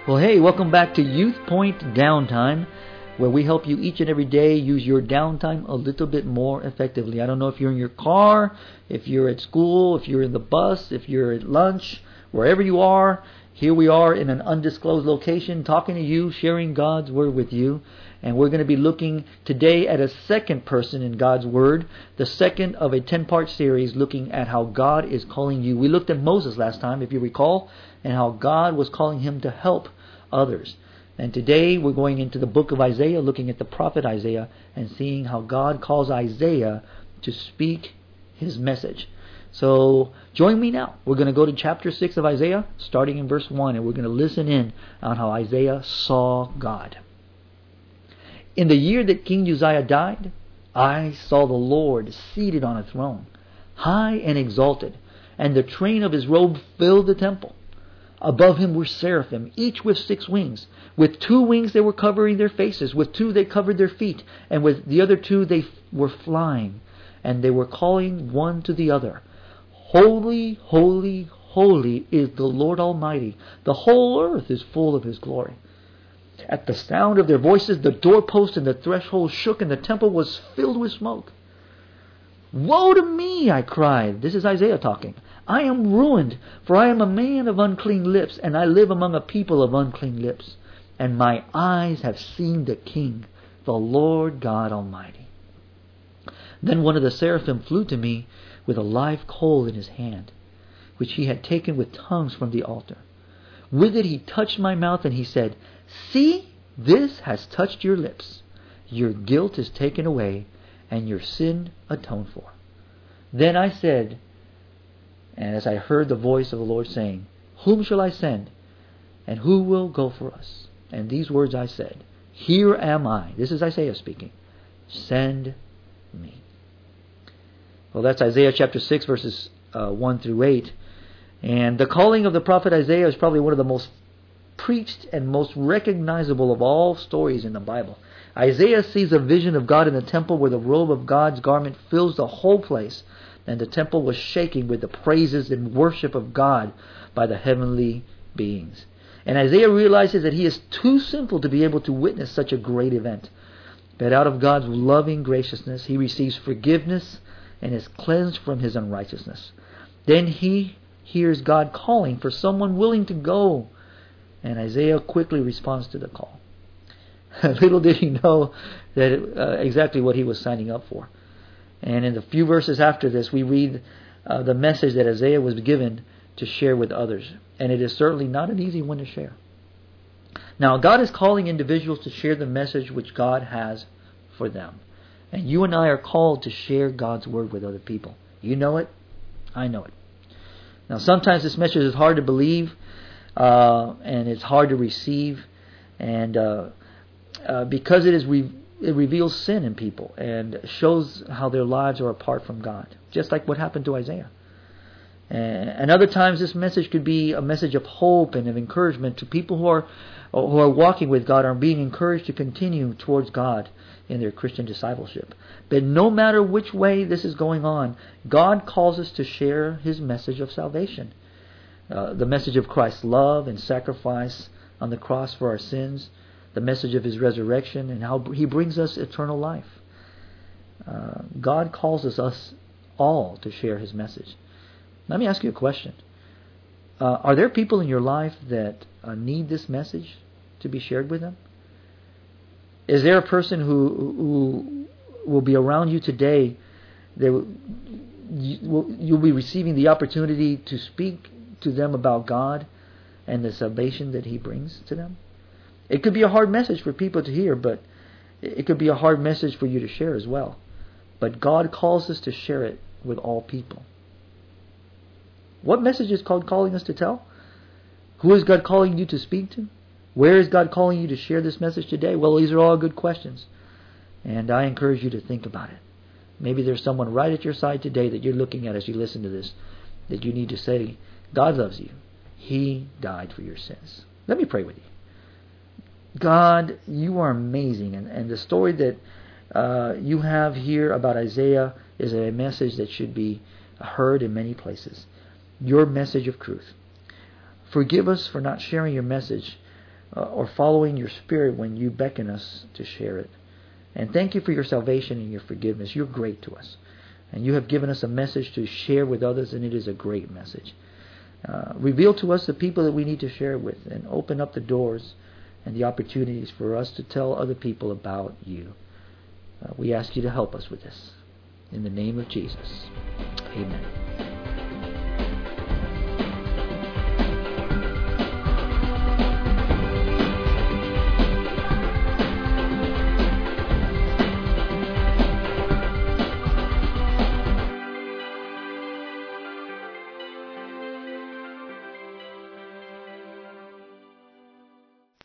Well, hey, welcome back to Youth Point Downtime, where we help you each and every day use your downtime a little bit more effectively. I don't know if you're in your car, if you're at school, if you're in the bus, if you're at lunch, wherever you are. Here we are in an undisclosed location talking to you, sharing God's Word with you. And we're going to be looking today at a second person in God's Word, the second of a 10-part series looking at how God is calling you. We looked at Moses last time, if you recall, and how God was calling him to help others. And today we're going into the book of Isaiah, looking at the prophet Isaiah and seeing how God calls Isaiah to speak his message. So join me now. We're going to go to chapter 6 of Isaiah, starting in verse 1, and we're going to listen in on how Isaiah saw God. In the year that King Uzziah died, I saw the Lord seated on a throne, high and exalted, and the train of his robe filled the temple. Above him were seraphim, each with 6 wings. With 2 wings they were covering their faces, with 2 they covered their feet, and with the other 2 they were flying, and they were calling one to the other, Holy, holy, holy is the Lord Almighty. The whole earth is full of His glory. At the sound of their voices, the doorpost and the threshold shook, and the temple was filled with smoke. Woe to me, I cried. This is Isaiah talking. I am ruined, for I am a man of unclean lips, and I live among a people of unclean lips. And my eyes have seen the King, the Lord God Almighty. Then one of the seraphim flew to me with a live coal in his hand, which he had taken with tongues from the altar. With it he touched my mouth, and he said, See, this has touched your lips. Your guilt is taken away, and your sin atoned for. Then I said, and as I heard the voice of the Lord saying, Whom shall I send? And who will go for us? And these words I said, Here am I. This is Isaiah speaking. Send me. Well, that's Isaiah chapter 6, verses 1 through 8. And the calling of the prophet Isaiah is probably one of the most preached and most recognizable of all stories in the Bible. Isaiah sees a vision of God in the temple where the robe of God's garment fills the whole place, and the temple was shaking with the praises and worship of God by the heavenly beings. And Isaiah realizes that he is too sinful to be able to witness such a great event. But out of God's loving graciousness, he receives forgiveness and is cleansed from his unrighteousness. Then he hears God calling for someone willing to go, and Isaiah quickly responds to the call. Little did he know that exactly what he was signing up for. And in the few verses after this, we read the message that Isaiah was given to share with others. And it is certainly not an easy one to share. Now, God is calling individuals to share the message which God has for them. And you and I are called to share God's Word with other people. You know it. I know it. Now, sometimes this message is hard to believe, and it's hard to receive, and because it reveals sin in people and shows how their lives are apart from God, just like what happened to Isaiah. And other times, this message could be a message of hope and of encouragement to people who are walking with God, are being encouraged to continue towards God in their Christian discipleship. But no matter which way this is going on, God calls us to share His message of salvation. The message of Christ's love and sacrifice on the cross for our sins, the message of His resurrection, and how He brings us eternal life. God calls us all to share His message. Let me ask you a question. Are there people in your life that need this message to be shared with them? Is there a person who will be around you today that you'll be receiving the opportunity to speak to them about God and the salvation that He brings to them? It could be a hard message for people to hear, but it could be a hard message for you to share as well. But God calls us to share it with all people. What message is God calling us to tell? Who is God calling you to speak to? Where is God calling you to share this message today? Well, these are all good questions. And I encourage you to think about it. Maybe there's someone right at your side today that you're looking at as you listen to this, that you need to say, God loves you. He died for your sins. Let me pray with you. God, you are amazing. And the story that you have here about Isaiah is a message that should be heard in many places. Your message of truth. Forgive us for not sharing your message or following your Spirit when you beckon us to share it. And thank you for your salvation and your forgiveness. You're great to us. And you have given us a message to share with others, and it is a great message. Reveal to us the people that we need to share with, and open up the doors and the opportunities for us to tell other people about you. We ask you to help us with this. In the name of Jesus. Amen.